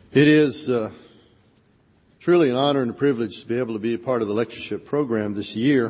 It is truly an honor and a privilege to be able to be a part of the lectureship program this year.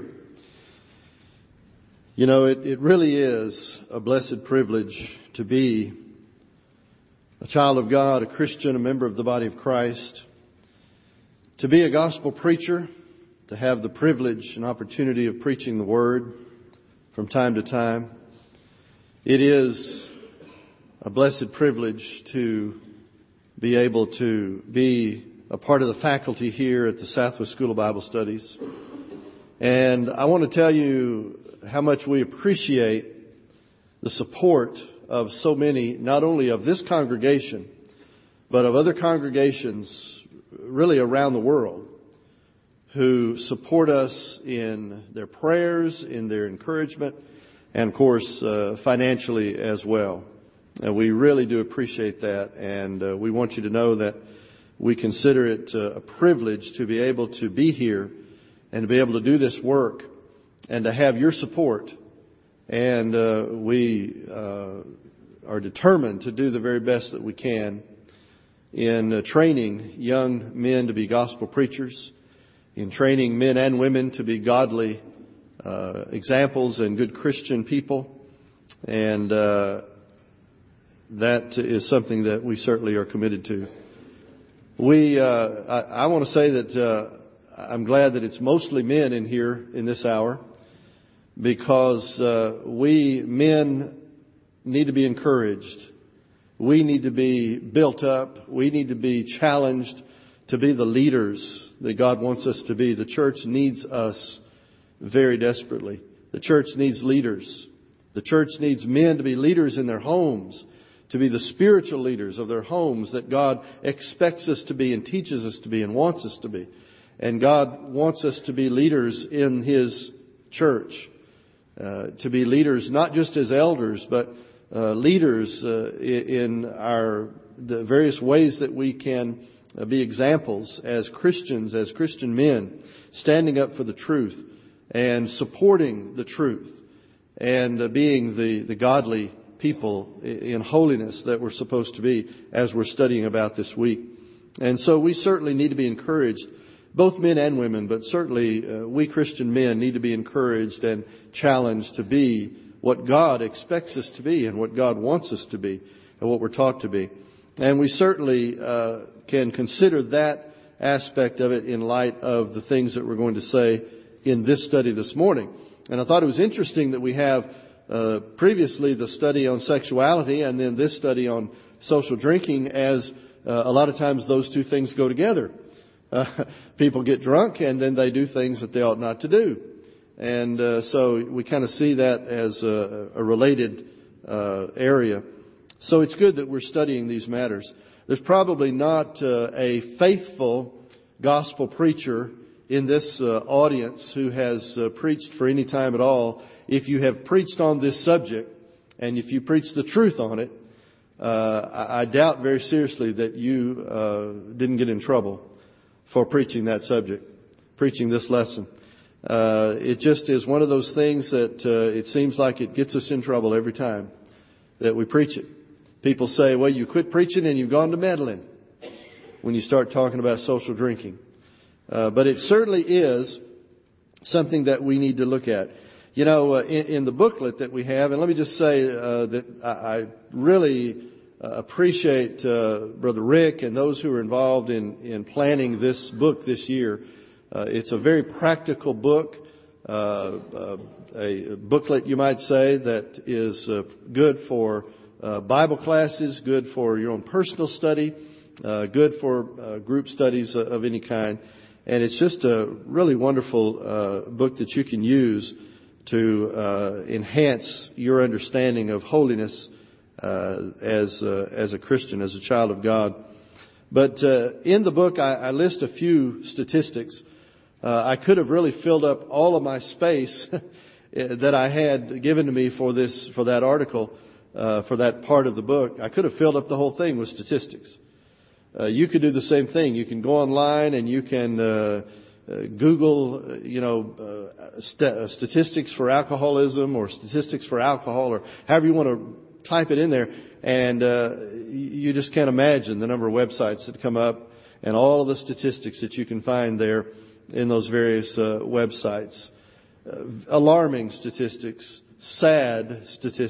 You know, it really is a blessed privilege to be a child of God, a Christian, a member of the body of Christ, to be a gospel preacher, to have the privilege and opportunity of preaching the Word from time to time. It is a blessed privilege to be able to be a part of the faculty here at the Southwest School of Bible Studies. And I want to tell you how much we appreciate the support of so many, not only of this congregation, but of other congregations really around the world who support us in their prayers, in their encouragement, and of course financially as well. And we really do appreciate that, and we want you to know that we consider it a privilege to be able to be here and to be able to do this work and to have your support. And we are determined to do the very best that we can in training young men to be gospel preachers, in training men and women to be godly examples and good Christian people. And that is something that we certainly are committed to. I want to say that I'm glad that it's mostly men in here in this hour, because we men need to be encouraged. We need to be built up. We need to be challenged to be the leaders that God wants us to be. The church needs us very desperately. The church needs leaders. The church needs men to be leaders in their homes, to be the spiritual leaders of their homes that God expects us to be and teaches us to be and wants us to be. And God wants us to be leaders in His church, to be leaders not just as elders, but leaders in the various ways that we can be examples as Christians, as Christian men, standing up for the truth and supporting the truth and being the godly people in holiness that we're supposed to be, as we're studying about this week. And so we certainly need to be encouraged, both men and women, but certainly we Christian men need to be encouraged and challenged to be what God expects us to be and what God wants us to be and what we're taught to be. And we certainly can consider that aspect of it in light of the things that we're going to say in this study this morning. And I thought it was interesting that we have previously the study on sexuality and then this study on social drinking, as a lot of times those two things go together. People get drunk and then they do things that they ought not to do. And so we kind of see that as a related area. So it's good that we're studying these matters. There's probably not a faithful gospel preacher in this audience who has preached for any time at all. If you have preached on this subject and if you preach the truth on it, I doubt very seriously that you didn't get in trouble for preaching that subject, preaching this lesson. It just is one of those things that it seems like it gets us in trouble every time that we preach it. People say, well, you quit preaching and you've gone to meddling when you start talking about social drinking. But it certainly is something that we need to look at. You know, in the booklet that we have, and let me just say that I really appreciate Brother Rick and those who are involved in planning this book this year. It's a very practical book, a booklet, you might say, that is good for Bible classes, good for your own personal study, good for group studies of any kind. And it's just a really wonderful book that you can use to enhance your understanding of holiness as a Christian, as a child of God. But in the book, I list a few statistics. I could have really filled up all of my space that I had given to me for that article, for that part of the book. I could have filled up the whole thing with statistics. You could do the same thing. You can go online and you can Google, statistics for alcoholism or statistics for alcohol, or however you want to type it in there, and you just can't imagine the number of websites that come up and all of the statistics that you can find there in those various websites. Alarming statistics, sad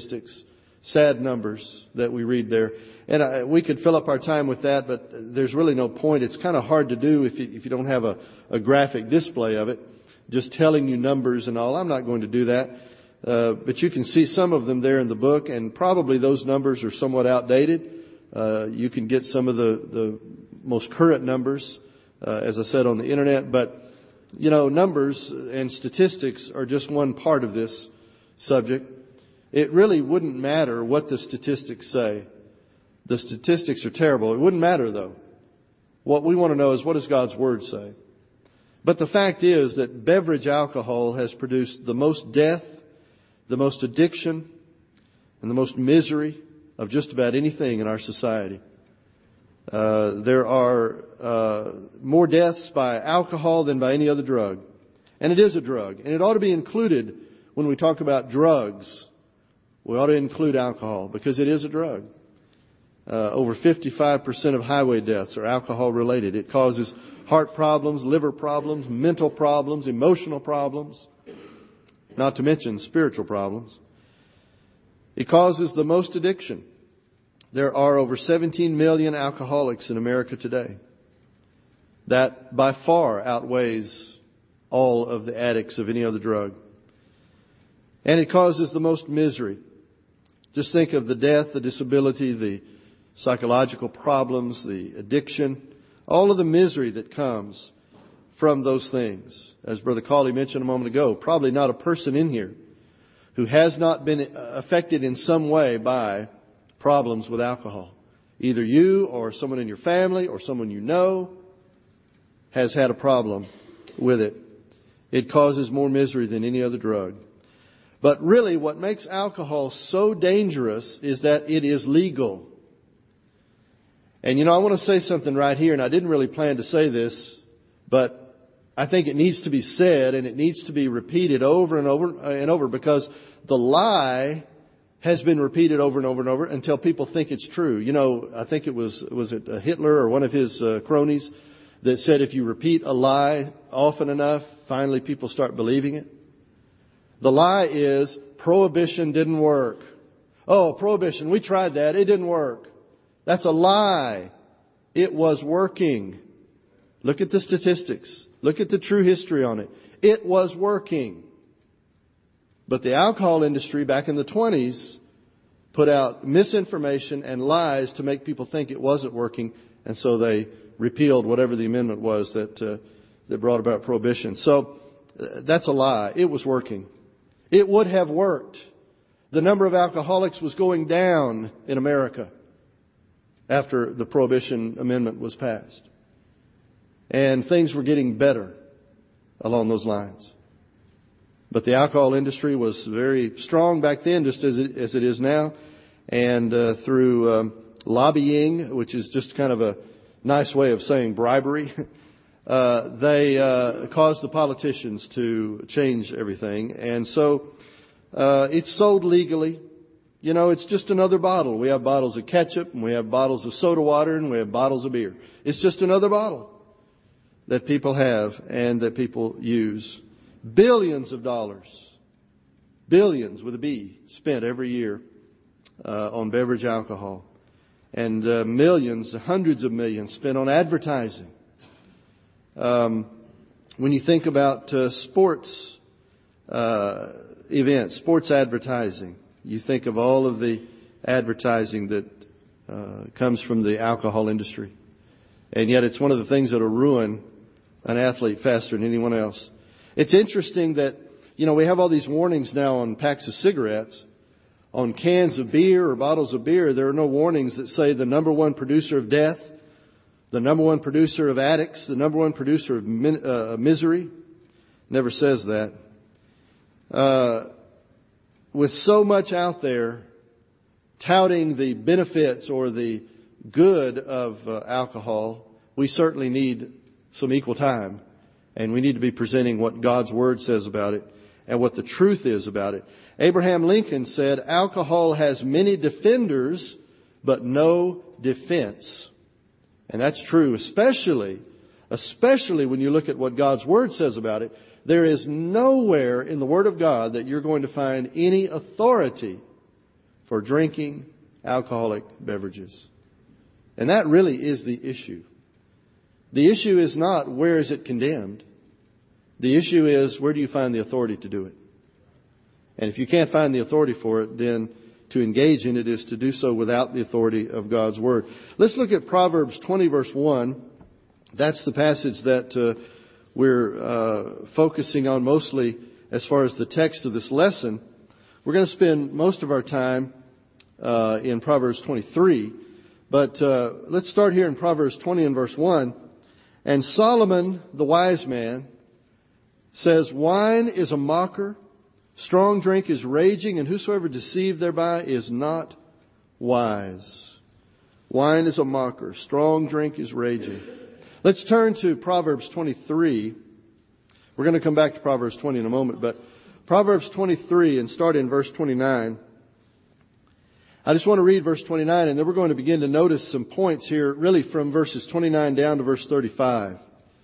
numbers that we read there. And we could fill up our time with that, but there's really no point. It's kind of hard to do if you don't have a graphic display of it, just telling you numbers and all. I'm not going to do that. But you can see some of them there in the book, and probably those numbers are somewhat outdated. You can get some of the most current numbers, as I said, on the internet. But, numbers and statistics are just one part of this subject. It really wouldn't matter what the statistics say. The statistics are terrible. It wouldn't matter, though. What we want to know is, what does God's Word say? But the fact is that beverage alcohol has produced the most death, the most addiction, and the most misery of just about anything in our society. There are more deaths by alcohol than by any other drug. And it is a drug. And it ought to be included when we talk about drugs. We ought to include alcohol because it is a drug. Over 55% of highway deaths are alcohol related. It causes heart problems, liver problems, mental problems, emotional problems, not to mention spiritual problems. It causes the most addiction. There are over 17 million alcoholics in America today. That by far outweighs all of the addicts of any other drug. And it causes the most misery. Just think of the death, the disability, the psychological problems, the addiction, all of the misery that comes from those things. As Brother Cawley mentioned a moment ago, probably not a person in here who has not been affected in some way by problems with alcohol. Either you or someone in your family or someone you know has had a problem with it. It causes more misery than any other drug. But really what makes alcohol so dangerous is that it is legal. And I want to say something right here, and I didn't really plan to say this, but I think it needs to be said and it needs to be repeated over and over and over, because the lie has been repeated over and over and over until people think it's true. I think it was it Hitler or one of his cronies that said if you repeat a lie often enough, finally people start believing it. The lie is prohibition didn't work. Oh, prohibition, we tried that. It didn't work. That's a lie. It was working. Look at the statistics. Look at the true history on it. It was working. But the alcohol industry back in the 20s put out misinformation and lies to make people think it wasn't working. And so they repealed whatever the amendment was that brought about prohibition. So that's a lie. It was working. It would have worked. The number of alcoholics was going down in America after the Prohibition Amendment was passed. And things were getting better along those lines. But the alcohol industry was very strong back then, just as it is now. And through lobbying, which is just kind of a nice way of saying bribery, they caused the politicians to change everything. And so it's sold legally. It's just another bottle. We have bottles of ketchup, and we have bottles of soda water, and we have bottles of beer. It's just another bottle that people have and that people use. Billions of dollars, billions with a B, spent every year on beverage alcohol. And millions, hundreds of millions spent on advertising. When you think about sports events, sports advertising, you think of all of the advertising that comes from the alcohol industry. And yet it's one of the things that will ruin an athlete faster than anyone else. It's interesting that, we have all these warnings now on packs of cigarettes. On cans of beer or bottles of beer, there are no warnings that say the number one producer of death, the number one producer of addicts, the number one producer of misery. Never says that. With so much out there touting the benefits or the good of alcohol, we certainly need some equal time. And we need to be presenting what God's Word says about it. and what the truth is about it. Abraham Lincoln said, alcohol has many defenders, but no defense. And that's true, especially when you look at what God's Word says about it. There is nowhere in the Word of God that you're going to find any authority for drinking alcoholic beverages. And that really is the issue. The issue is not where is it condemned. The issue is where do you find the authority to do it. And if you can't find the authority for it, then to engage in it is to do so without the authority of God's Word. Let's look at Proverbs 20 verse 1. That's the passage that we're focusing on mostly as far as the text of this lesson. We're going to spend most of our time in Proverbs 23. But let's start here in Proverbs 20 and verse 1. And Solomon, the wise man, says, wine is a mocker, strong drink is raging, and whosoever deceived thereby is not wise. Wine is a mocker, strong drink is raging. Let's turn to Proverbs 23. We're going to come back to Proverbs 20 in a moment, but Proverbs 23 and start in verse 29. I just want to read verse 29 and then we're going to begin to notice some points here really from verses 29 down to verse 35.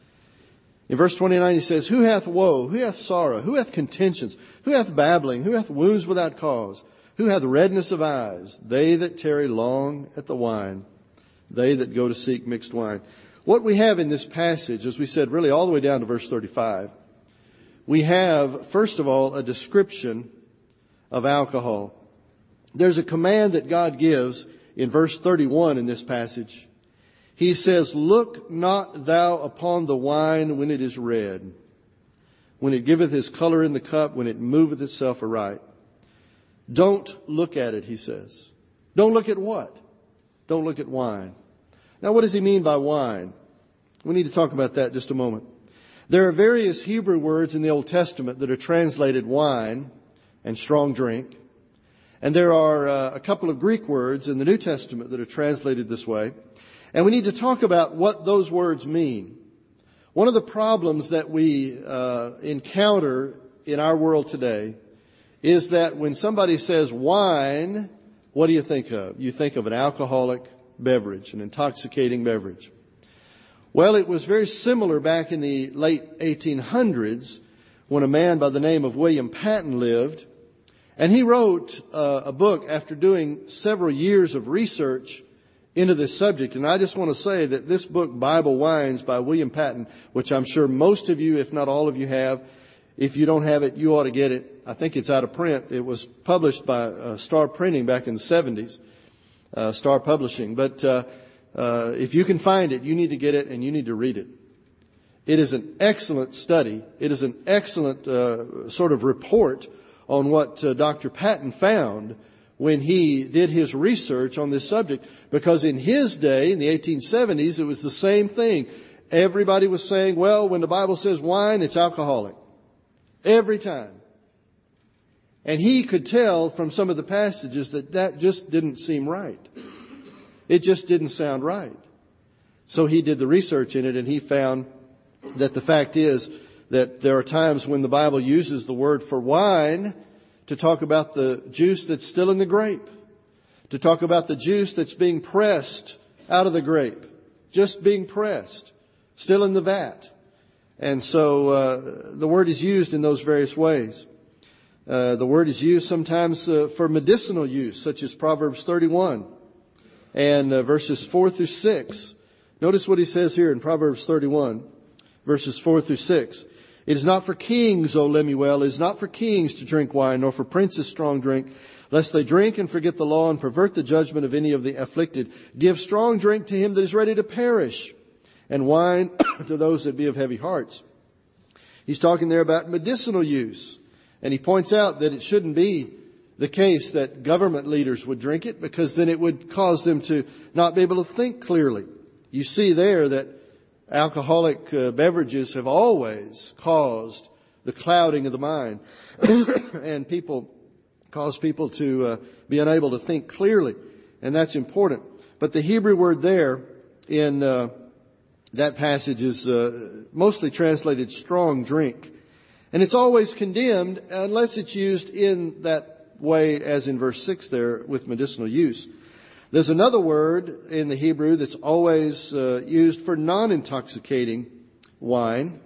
In verse 29 he says, who hath woe? Who hath sorrow? Who hath contentions? Who hath babbling? Who hath wounds without cause? Who hath redness of eyes? They that tarry long at the wine. They that go to seek mixed wine. What we have in this passage, as we said, really all the way down to verse 35, we have, first of all, a description of alcohol. There's a command that God gives in verse 31 in this passage. He says, look not thou upon the wine when it is red, when it giveth his color in the cup, when it moveth itself aright. Don't look at it, he says. Don't look at what? Don't look at wine. Now, what does he mean by wine? We need to talk about that just a moment. There are various Hebrew words in the Old Testament that are translated wine and strong drink. And there are a couple of Greek words in the New Testament that are translated this way. And we need to talk about what those words mean. One of the problems that we encounter in our world today is that when somebody says wine, what do you think of? You think of an alcoholic beverage, an intoxicating beverage. Well, it was very similar back in the late 1800s when a man by the name of William Patton lived. And he wrote a book after doing several years of research into this subject. And I just want to say that this book, Bible Wines by William Patton, which I'm sure most of you, if not all of you have, if you don't have it, you ought to get it. I think it's out of print. It was published by Star Printing back in the 70s, Star Publishing. But if you can find it, you need to get it and you need to read it. It is an excellent study. It is an excellent sort of report on what Dr. Patton found when he did his research on this subject. Because in his day, in the 1870s, it was the same thing. Everybody was saying, well, when the Bible says wine, it's alcoholic. Every time. And he could tell from some of the passages that just didn't seem right. It just didn't sound right. So he did the research in it and he found that the fact is that there are times when the Bible uses the word for wine to talk about the juice that's still in the grape, to talk about the juice that's being pressed out of the grape, just being pressed, still in the vat. And so the word is used in those various ways. The word is used sometimes for medicinal use, such as Proverbs 31 and verses 4 through 6. Notice what he says here in Proverbs 31, verses 4 through 6. It is not for kings, O Lemuel, it is not for kings to drink wine, nor for princes strong drink, lest they drink and forget the law and pervert the judgment of any of the afflicted. Give strong drink to him that is ready to perish, and wine to those that be of heavy hearts. He's talking there about medicinal use. And he points out that it shouldn't be the case that government leaders would drink it, because then it would cause them to not be able to think clearly. You see there that alcoholic beverages have always caused the clouding of the mind and cause people to be unable to think clearly. And that's important. But the Hebrew word there in that passage is mostly translated strong drink. And it's always condemned unless it's used in that way as in verse 6 there with medicinal use. There's another word in the Hebrew that's always used for non-intoxicating wine,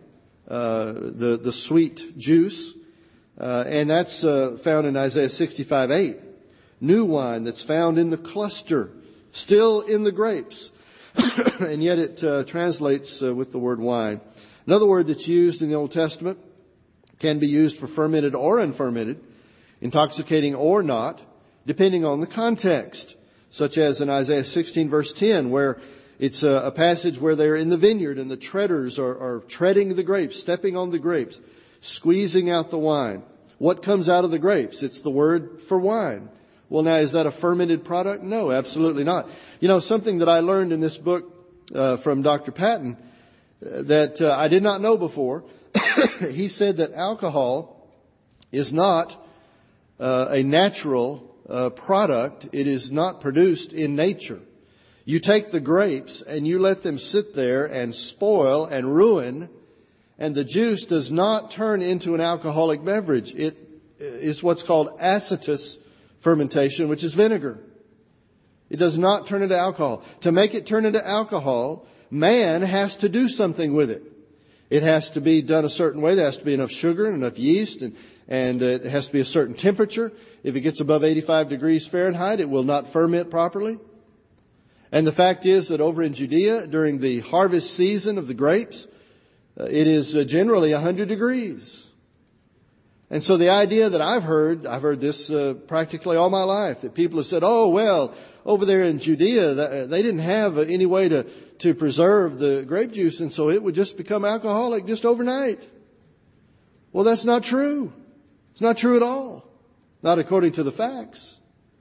the sweet juice, and that's found in Isaiah 65:8. New wine that's found in the cluster, still in the grapes, and yet it translates with the word wine. Another word that's used in the Old Testament can be used for fermented or unfermented, intoxicating or not, depending on the context, such as in Isaiah 16 verse 10, where it's a passage where they're in the vineyard and the treaders are treading the grapes, stepping on the grapes, squeezing out the wine. What comes out of the grapes? It's the word for wine. Well, now, is that a fermented product? No, absolutely not. You know, something that I learned in this book from Dr. Patton that I did not know before. He said that alcohol is not a natural product. It is not produced in nature. You take the grapes and you let them sit there and spoil and ruin, and the juice does not turn into an alcoholic beverage. It is what's called acetous fermentation, which is vinegar. It does not turn into alcohol. To make it turn into alcohol, man has to do something with it. It has to be done a certain way. There has to be enough sugar and enough yeast, and it has to be a certain temperature. If it gets above 85 degrees Fahrenheit, it will not ferment properly. And the fact is that over in Judea, during the harvest season of the grapes, it is generally 100 degrees. And so the idea that I've heard this practically all my life, that people have said, oh, well, over there in Judea, they didn't have any way to preserve the grape juice, and so it would just become alcoholic just overnight. Well, that's not true. It's not true at all. Not according to the facts.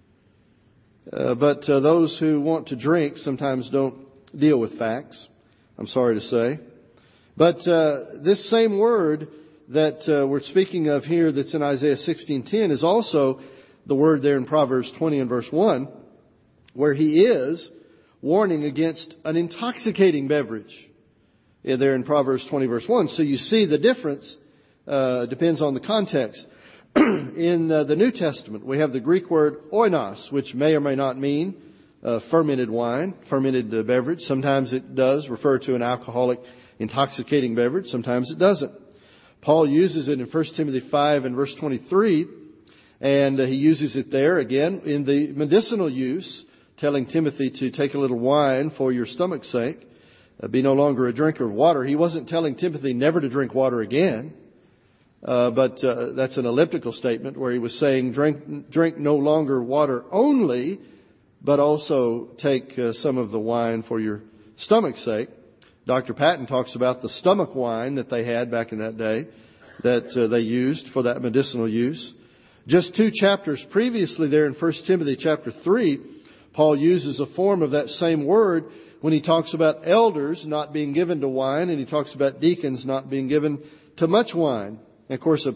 But those who want to drink sometimes don't deal with facts, I'm sorry to say. But this same word that we're speaking of here that's in Isaiah 16:10 is also the word there in Proverbs 20 and verse 1, where he is warning against an intoxicating beverage. There in Proverbs 20 verse 1. So you see the difference depends on the context. In the New Testament, we have the Greek word oinos, which may or may not mean fermented wine, fermented beverage. Sometimes it does refer to an alcoholic, intoxicating beverage. Sometimes it doesn't. Paul uses it in 1 Timothy 5 and verse 23, and he uses it there again in the medicinal use, telling Timothy to take a little wine for your stomach's sake, be no longer a drinker of water. He wasn't telling Timothy never to drink water again, but that's an elliptical statement where he was saying drink no longer water only, but also take some of the wine for your stomach's sake. Dr. Patton talks about the stomach wine that they had back in that day that they used for that medicinal use. Just 2 chapters previously there in 1 Timothy chapter 3, Paul uses a form of that same word when he talks about elders not being given to wine, and he talks about deacons not being given to much wine. And of course,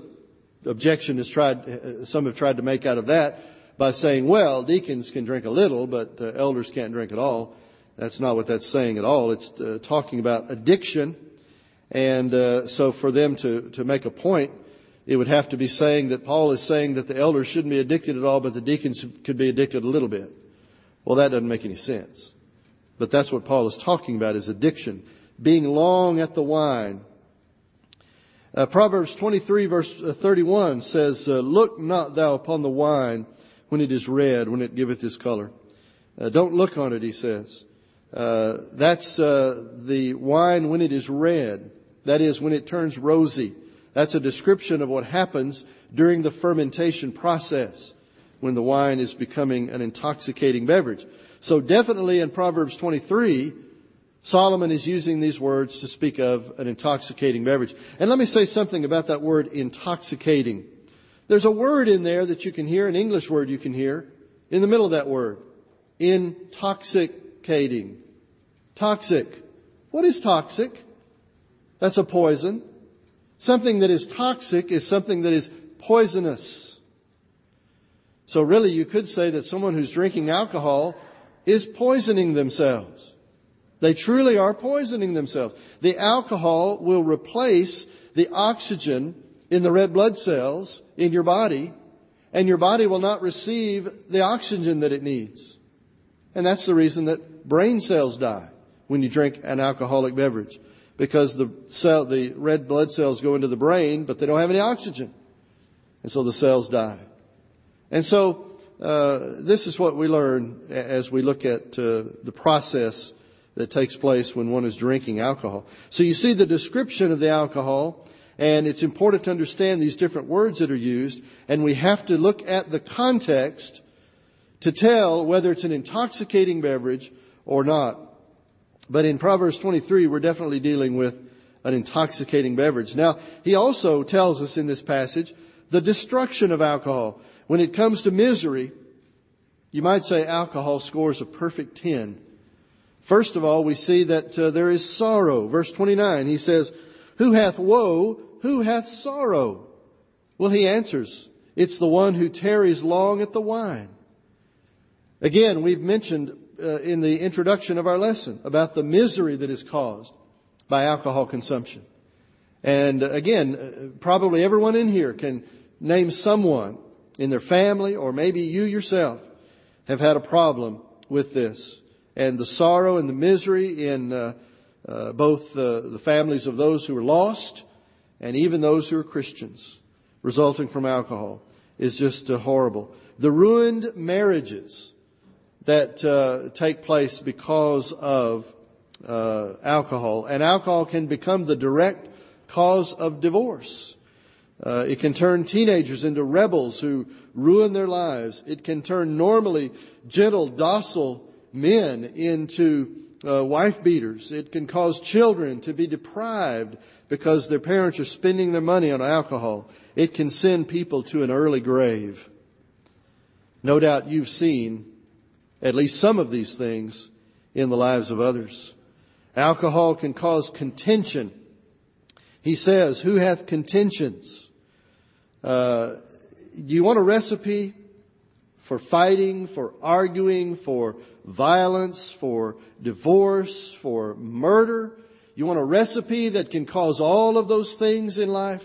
some have tried to make out of that by saying, well, deacons can drink a little, but elders can't drink at all. That's not what that's saying at all. It's talking about addiction. And so for them to make a point, it would have to be saying that Paul is saying that the elders shouldn't be addicted at all, but the deacons could be addicted a little bit. Well, that doesn't make any sense. But that's what Paul is talking about, is addiction. Being long at the wine. Proverbs 23 verse 31 says, look not thou upon the wine when it is red, when it giveth his color. Don't look on it, he says. That's the wine when it is red. That is, when it turns rosy. That's a description of what happens during the fermentation process, when the wine is becoming an intoxicating beverage. So definitely in Proverbs 23, Solomon is using these words to speak of an intoxicating beverage. And let me say something about that word intoxicating. There's a word in there that you can hear, an English word you can hear, in the middle of that word. Intoxicating. Toxic. What is toxic? That's a poison. Something that is toxic is something that is poisonous. So really you could say that someone who's drinking alcohol is poisoning themselves. They truly are poisoning themselves. The alcohol will replace the oxygen in the red blood cells in your body, and your body will not receive the oxygen that it needs. And that's the reason that brain cells die when you drink an alcoholic beverage, because the red blood cells go into the brain, but they don't have any oxygen. And so the cells die. And so this is what we learn as we look at the process that takes place when one is drinking alcohol. So you see the description of the alcohol, and it's important to understand these different words that are used, and we have to look at the context to tell whether it's an intoxicating beverage or not. But in Proverbs 23, we're definitely dealing with an intoxicating beverage. Now, he also tells us in this passage the destruction of alcohol. When it comes to misery, you might say alcohol scores a perfect 10. First of all, we see that there is sorrow. Verse 29, he says, "Who hath woe? Who hath sorrow?" Well, he answers, it's the one who tarries long at the wine. Again, we've mentioned in the introduction of our lesson about the misery that is caused by alcohol consumption. And again, probably everyone in here can name someone in their family, or maybe you yourself have had a problem with this. And the sorrow and the misery in both the families of those who are lost and even those who are Christians resulting from alcohol is just horrible. The ruined marriages that take place because of alcohol. And alcohol can become the direct cause of divorce. It can turn teenagers into rebels who ruin their lives. It can turn normally gentle, docile men into wife beaters. It can cause children to be deprived because their parents are spending their money on alcohol. It can send people to an early grave. No doubt you've seen at least some of these things in the lives of others. Alcohol can cause contention. He says, "Who hath contentions?" Do you want a recipe for fighting, for arguing, for violence, for divorce, for murder? You want a recipe that can cause all of those things in life?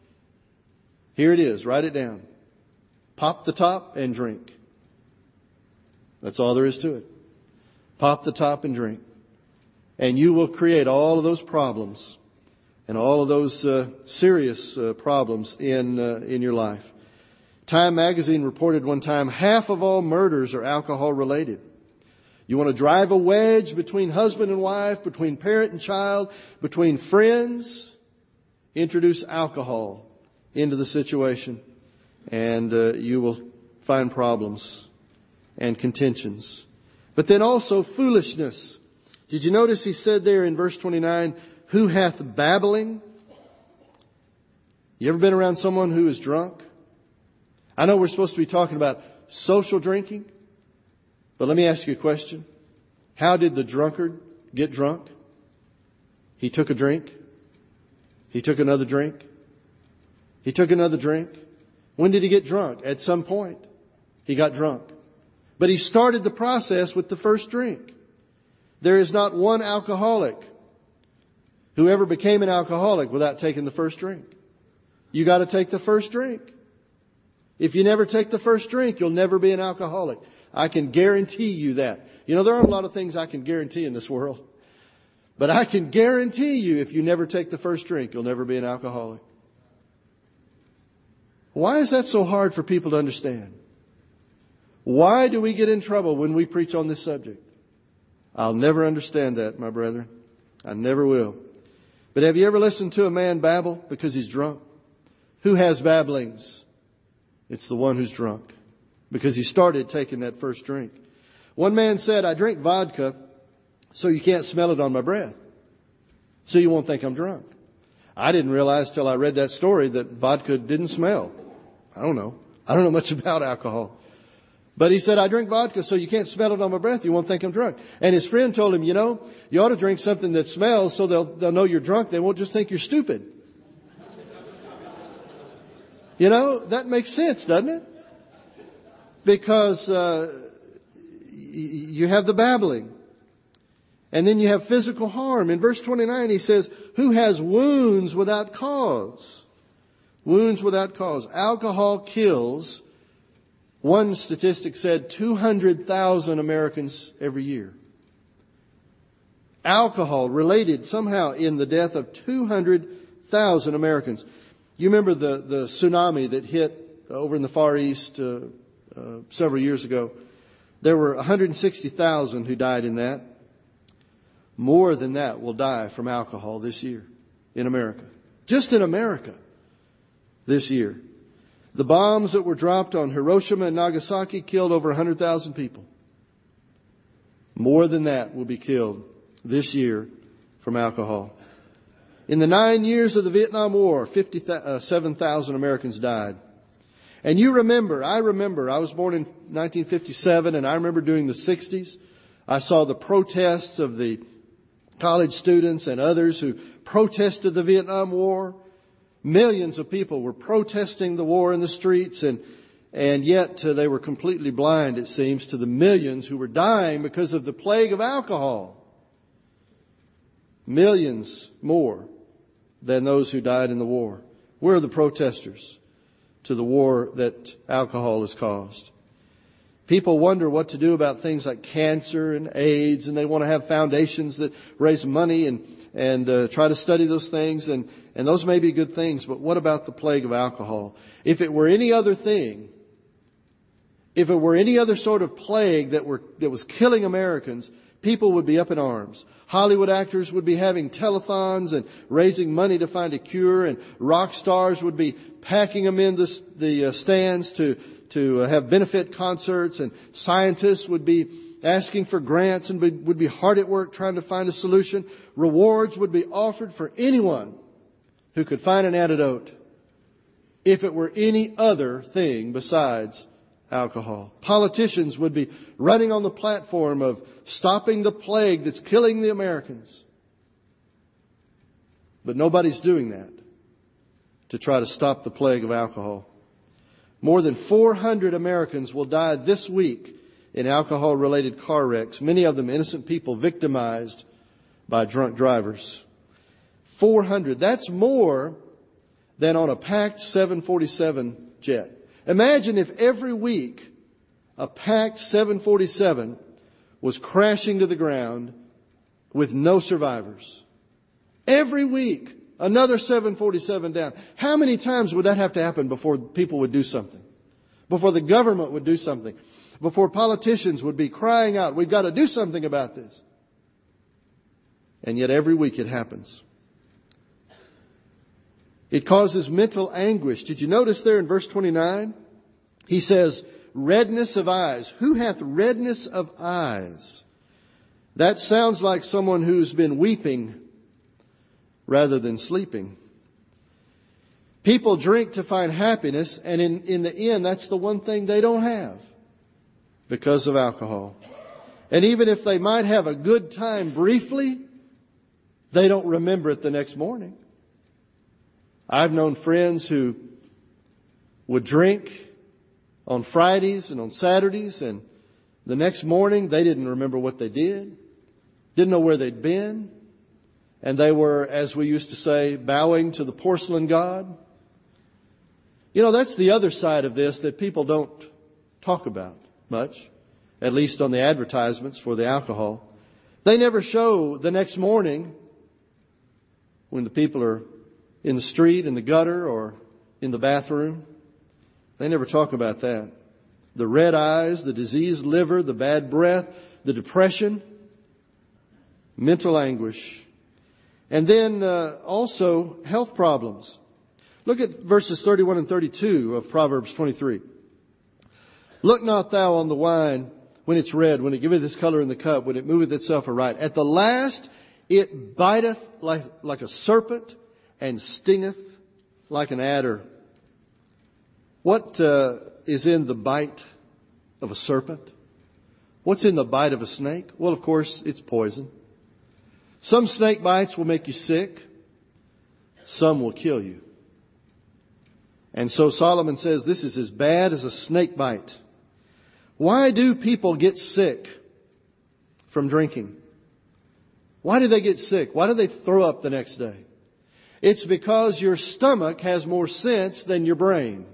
Here it is. Write it down. Pop the top and drink. That's all there is to it. Pop the top and drink. And you will create all of those problems and all of those serious problems in your life. Time magazine reported one time, half of all murders are alcohol related. You want to drive a wedge between husband and wife, between parent and child, between friends? Introduce alcohol into the situation, and you will find problems and contentions. But then also foolishness. Did you notice he said there in verse 29, "Who hath babbling?" You ever been around someone who is drunk? I know we're supposed to be talking about social drinking, but let me ask you a question. How did the drunkard get drunk? He took a drink. He took another drink. He took another drink. When did he get drunk? At some point, he got drunk. But he started the process with the first drink. There is not one alcoholic who ever became an alcoholic without taking the first drink. You got to take the first drink. If you never take the first drink, you'll never be an alcoholic. I can guarantee you that. You know, there aren't a lot of things I can guarantee in this world. But I can guarantee you if you never take the first drink, you'll never be an alcoholic. Why is that so hard for people to understand? Why do we get in trouble when we preach on this subject? I'll never understand that, my brethren. I never will. But have you ever listened to a man babble because he's drunk? Who has babblings? It's the one who's drunk, because he started taking that first drink. One man said, "I drink vodka so you can't smell it on my breath, so you won't think I'm drunk." I didn't realize till I read that story that vodka didn't smell. I don't know much about alcohol. But he said, "I drink vodka so you can't smell it on my breath. You won't think I'm drunk." And his friend told him, "You know, you ought to drink something that smells so they'll know you're drunk. They won't just think you're stupid." You know, that makes sense, doesn't it? Because you have the babbling. And then you have physical harm. In verse 29, he says, "Who has wounds without cause?" Wounds without cause. Alcohol kills, one statistic said, 200,000 Americans every year. Alcohol related somehow in the death of 200,000 Americans. You remember the tsunami that hit over in the Far East several years ago? There were 160,000 who died in that. More than that will die from alcohol this year in America. Just in America this year. The bombs that were dropped on Hiroshima and Nagasaki killed over 100,000 people. More than that will be killed this year from alcohol. In the 9 years of the Vietnam War, 57,000 Americans died. And I remember, I was born in 1957, and I remember during the 60s, I saw the protests of the college students and others who protested the Vietnam War. Millions of people were protesting the war in the streets, and yet they were completely blind, it seems, to the millions who were dying because of the plague of alcohol. Millions more than those who died in the war. Where are the protesters to the war that alcohol has caused? People wonder what to do about things like cancer and AIDS, and they want to have foundations that raise money and try to study those things, and those may be good things, but what about the plague of alcohol? If it were any other thing, if it were any other sort of plague that was killing Americans, people would be up in arms. Hollywood actors would be having telethons and raising money to find a cure, and rock stars would be packing them in the stands to have benefit concerts, and scientists would be asking for grants and would be hard at work trying to find a solution. Rewards would be offered for anyone who could find an antidote if it were any other thing besides alcohol. Politicians would be running on the platform of stopping the plague that's killing the Americans. But nobody's doing that to try to stop the plague of alcohol. More than 400 Americans will die this week in alcohol-related car wrecks, many of them innocent people victimized by drunk drivers. 400. That's more than on a packed 747 jet. Imagine if every week a packed 747 was crashing to the ground with no survivors. Every week, another 747 down. How many times would that have to happen before people would do something? Before the government would do something? Before politicians would be crying out, we've got to do something about this. And yet every week it happens. It causes mental anguish. Did you notice there in verse 29? He says, redness of eyes. Who hath redness of eyes? That sounds like someone who's been weeping rather than sleeping. People drink to find happiness, and in the end, that's the one thing they don't have because of alcohol. And even if they might have a good time briefly, they don't remember it the next morning. I've known friends who would drink on Fridays and on Saturdays, and the next morning they didn't remember what they did, didn't know where they'd been, and they were, as we used to say, bowing to the porcelain god. You know, that's the other side of this that people don't talk about much, at least on the advertisements for the alcohol. They never show the next morning when the people are in the street, in the gutter, or in the bathroom. They never talk about that. The red eyes, the diseased liver, the bad breath, the depression, mental anguish. And then also health problems. Look at verses 31 and 32 of Proverbs 23. Look not thou on the wine when it's red, when it giveth its color in the cup, when it moveth itself aright. At the last it biteth like a serpent, and stingeth like an adder. What is in the bite of a serpent? What's in the bite of a snake? Well, of course, it's poison. Some snake bites will make you sick. Some will kill you. And so Solomon says this is as bad as a snake bite. Why do people get sick from drinking? Why do they get sick? Why do they throw up the next day? It's because your stomach has more sense than your brain.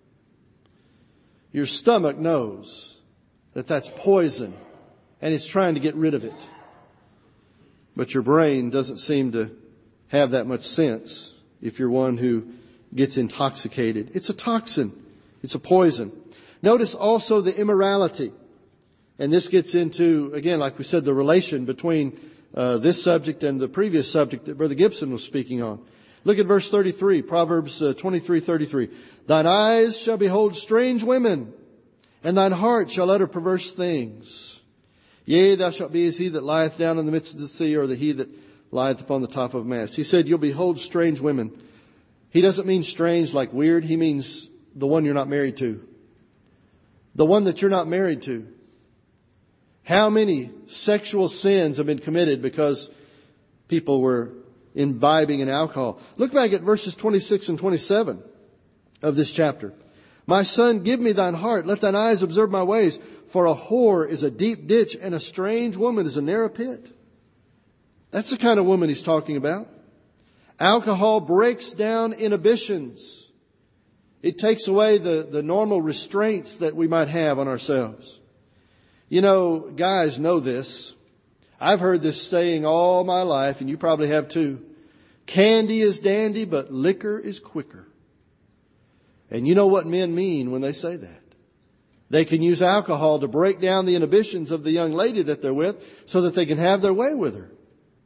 Your stomach knows that that's poison and it's trying to get rid of it. But your brain doesn't seem to have that much sense if you're one who gets intoxicated. It's a toxin. It's a poison. Notice also the immorality. And this gets into, again, like we said, the relation between this subject and the previous subject that Brother Gibson was speaking on. Look at verse 33, Proverbs 23:33. Thine eyes shall behold strange women, and thine heart shall utter perverse things. Yea, thou shalt be as he that lieth down in the midst of the sea, or the he that lieth upon the top of a mast. He said, you'll behold strange women. He doesn't mean strange like weird. He means the one you're not married to. The one that you're not married to. How many sexual sins have been committed because people were imbibing in alcohol? Look back at verses 26 and 27 of this chapter. My son, give me thine heart. Let thine eyes observe my ways. For a whore is a deep ditch, and a strange woman is a narrow pit. That's the kind of woman he's talking about. Alcohol breaks down inhibitions. It takes away the normal restraints that we might have on ourselves. You know, guys know this. I've heard this saying all my life, and you probably have too. Candy is dandy, but liquor is quicker. And you know what men mean when they say that. They can use alcohol to break down the inhibitions of the young lady that they're with so that they can have their way with her.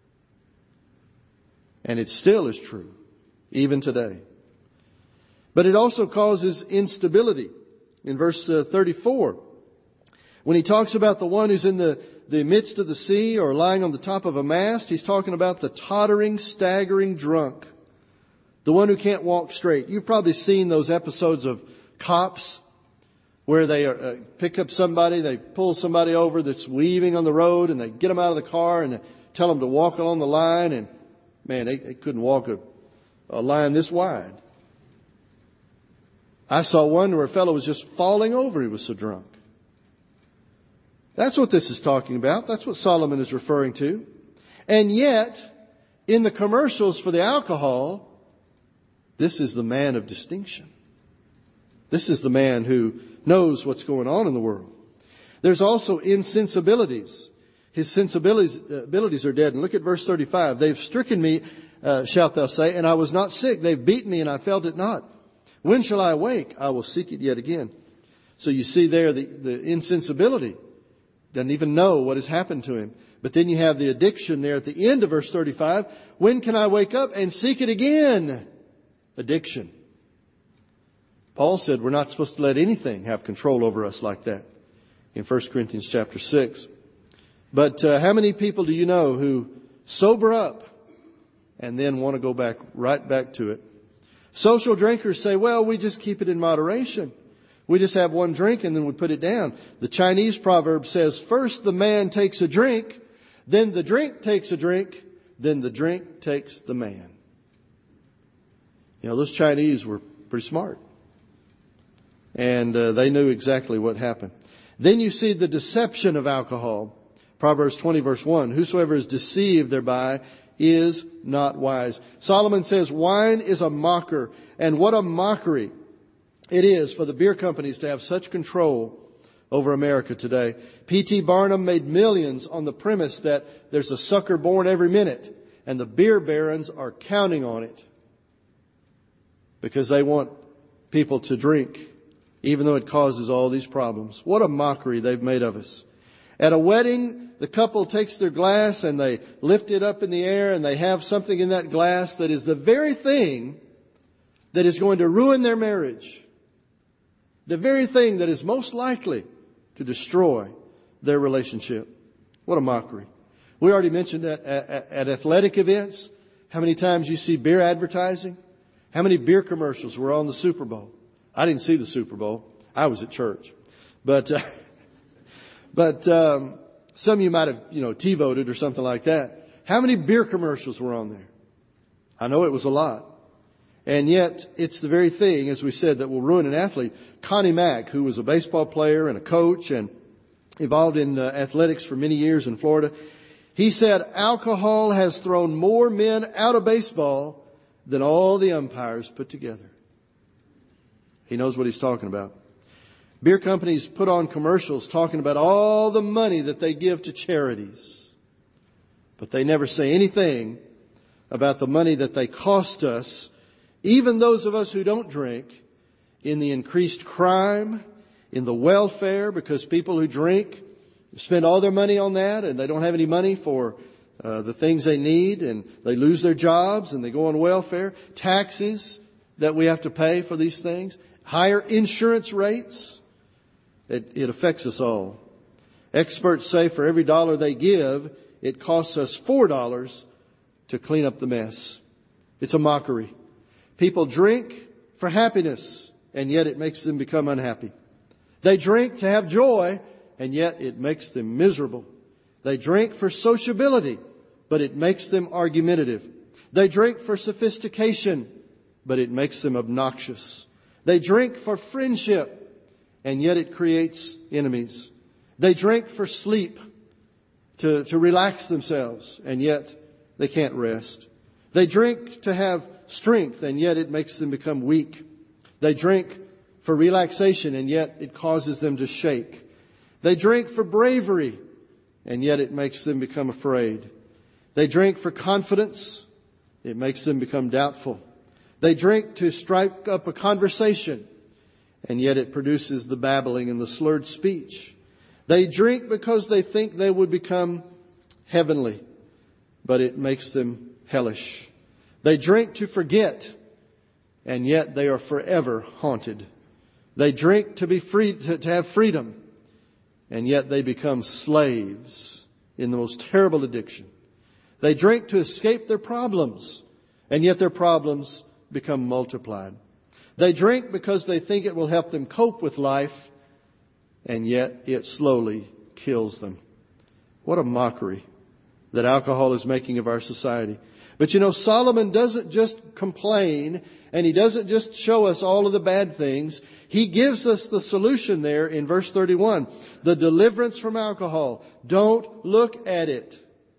And it still is true, even today. But it also causes instability. In verse 34, when he talks about the one who's in the midst of the sea or lying on the top of a mast, he's talking about the tottering, staggering drunk. The one who can't walk straight. You've probably seen those episodes of Cops where they pick up somebody, they pull somebody over that's weaving on the road, and they get them out of the car and tell them to walk along the line, and man, they couldn't walk a line this wide. I saw one where a fellow was just falling over. He was so drunk. That's what this is talking about. That's what Solomon is referring to. And yet, in the commercials for the alcohol, this is the man of distinction. This is the man who knows what's going on in the world. There's also insensibilities. His sensibilities are dead. And look at verse 35. They've stricken me, shalt thou say, and I was not sick. They've beaten me and I felt it not. When shall I awake? I will seek it yet again. So you see there the insensibility. Doesn't even know what has happened to him. But then you have the addiction there at the end of verse 35. When can I wake up and seek it again? Addiction. Paul said we're not supposed to let anything have control over us like that in 1 Corinthians chapter 6. But how many people do you know who sober up and then want to go right back to it? Social drinkers say, well, we just keep it in moderation. We just have one drink and then we put it down. The Chinese proverb says, first the man takes a drink, then the drink takes a drink, then the drink takes the man. You know, those Chinese were pretty smart. And they knew exactly what happened. Then you see the deception of alcohol. Proverbs 20 verse 1. Whosoever is deceived thereby is not wise. Solomon says wine is a mocker. And what a mockery it is for the beer companies to have such control over America today. P.T. Barnum made millions on the premise that there's a sucker born every minute. And the beer barons are counting on it. Because they want people to drink, even though it causes all these problems. What a mockery they've made of us. At a wedding, the couple takes their glass and they lift it up in the air and they have something in that glass that is the very thing that is going to ruin their marriage. The very thing that is most likely to destroy their relationship. What a mockery. We already mentioned that at athletic events, how many times you see beer advertising. How many beer commercials were on the Super Bowl? I didn't see the Super Bowl. I was at church. But some of you might have, T-voted or something like that. How many beer commercials were on there? I know it was a lot. And yet, it's the very thing, as we said, that will ruin an athlete. Connie Mack, who was a baseball player and a coach and involved in athletics for many years in Florida, he said, alcohol has thrown more men out of baseball than all the umpires put together. He knows what he's talking about. Beer companies put on commercials talking about all the money that they give to charities. But they never say anything about the money that they cost us, even those of us who don't drink, in the increased crime, in the welfare, because people who drink spend all their money on that and they don't have any money for the things they need, and they lose their jobs and they go on welfare. Taxes that we have to pay for these things. Higher insurance rates. It affects us all. Experts say for every dollar they give, it costs us $4 to clean up the mess. It's a mockery. People drink for happiness, and yet it makes them become unhappy. They drink to have joy, and yet it makes them miserable. They drink for sociability, but it makes them argumentative. They drink for sophistication, but it makes them obnoxious. They drink for friendship, and yet it creates enemies. They drink for sleep, to relax themselves, and yet they can't rest. They drink to have strength, and yet it makes them become weak. They drink for relaxation, and yet it causes them to shake. They drink for bravery, and yet it makes them become afraid. They drink for confidence. It makes them become doubtful. They drink to strike up a conversation, and yet it produces the babbling and the slurred speech. They drink because they think they would become heavenly, but it makes them hellish. They drink to forget, and yet they are forever haunted. They drink to be free, to have freedom, and yet they become slaves in the most terrible addiction. They drink to escape their problems, and yet their problems become multiplied. They drink because they think it will help them cope with life, and yet it slowly kills them. What a mockery that alcohol is making of our society. But you know, Solomon doesn't just complain, and he doesn't just show us all of the bad things. He gives us the solution there in verse 31. The deliverance from alcohol. Don't look at it.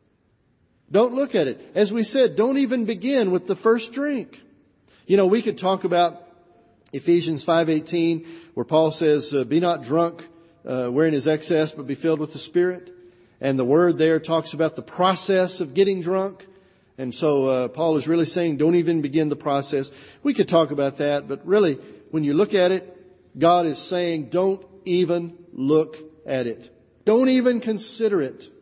Don't look at it. As we said, don't even begin with the first drink. You know, we could talk about Ephesians 5:18, where Paul says, be not drunk wherein is excess, but be filled with the Spirit. And the word there talks about the process of getting drunk. And so Paul is really saying, don't even begin the process. We could talk about that, but really, when you look at it, God is saying, don't even look at it. Don't even consider it.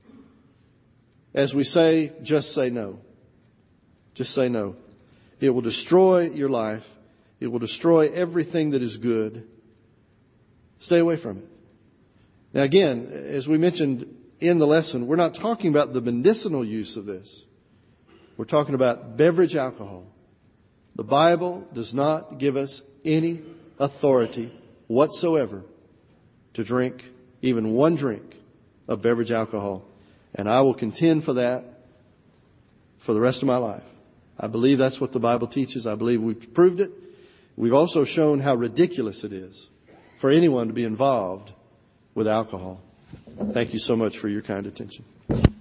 As we say, just say no. Just say no. It will destroy your life. It will destroy everything that is good. Stay away from it. Now again, as we mentioned in the lesson, we're not talking about the medicinal use of this. We're talking about beverage alcohol. The Bible does not give us any authority whatsoever to drink even one drink of beverage alcohol. And I will contend for that for the rest of my life. I believe that's what the Bible teaches. I believe we've proved it. We've also shown how ridiculous it is for anyone to be involved with alcohol. Thank you so much for your kind attention.